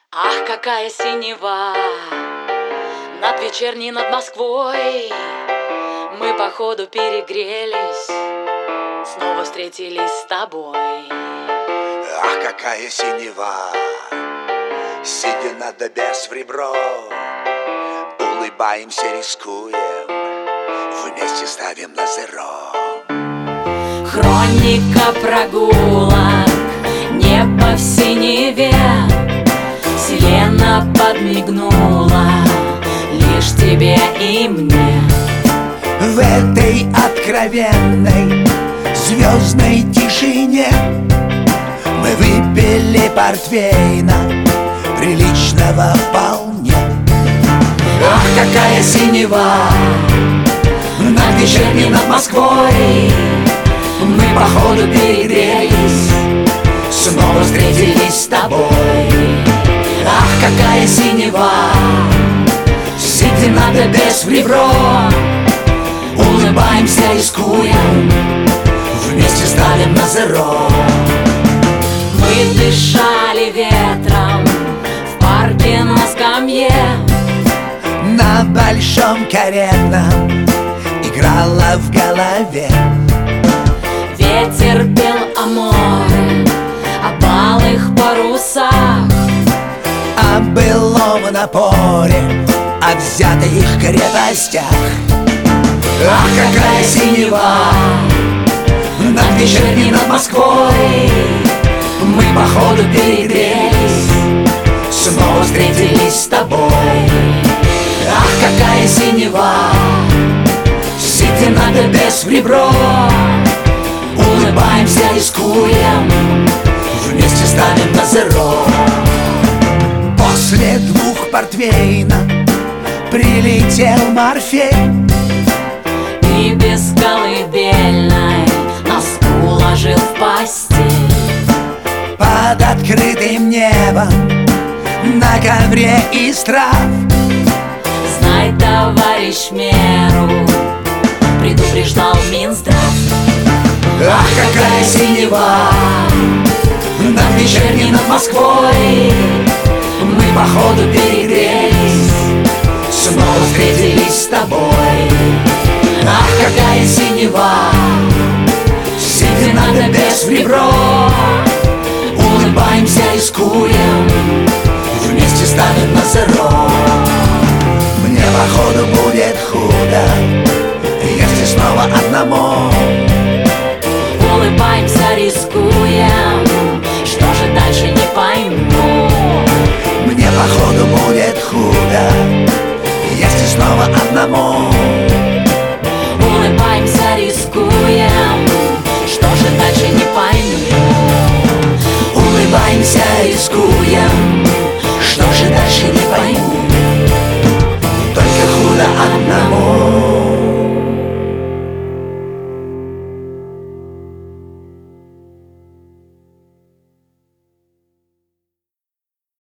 Ах, какая синева над вечерней, над Москвой. Мы походу перегрелись, снова встретились с тобой. Ах, какая синева, седина да без в ребро. Улыбаемся, рискуем, вместе ставим на зеро. Хроника прогулок, небо в синеве. Вселенная подмигнула лишь тебе и мне. В этой откровенной звездной тишине мы выпили портвейна, приличного вполне. Ах, какая синева над вечерней, над Москвой. Мы походу перегрелись, снова встретились с тобой. Ах, какая синева, седина да без в ребро. Улыбаемся, рискуем, вместе ставим на зеро. Мы дышали ветром в парке на скамье. На большом каретном играла в голове. Ветер пел о море, о балых парусах, о былом напоре, о взятых крепостях. Ах, какая синева над вечерней, над Москвой. Мы походу перегрелись, снова встретились с тобой. Ах, какая синева, седина да без в ребро. Улыбаемся, рискуем, вместе ставим на зеро. После 2 портвейна прилетел Морфей И без колыбельной нас уложил в постель. под открытым небом на ковре из трав. Знай, товарищ, меру предупреждал Минздрав. Ах, какая синева над вечерней, над Москвой. Мы походу перегрелись, снова встретились с тобой. Ах, какая синева, седина да без в ребро. Улыбаемся, рискуем, вместе ставим на зеро. Мне походу будет худо, если снова одному. Улыбаемся, рискуем, что же дальше не пойму. Мне походу будет худо, если снова одному. Улыбаемся, рискуем, что же дальше не пойму. Улыбаемся, рискуем,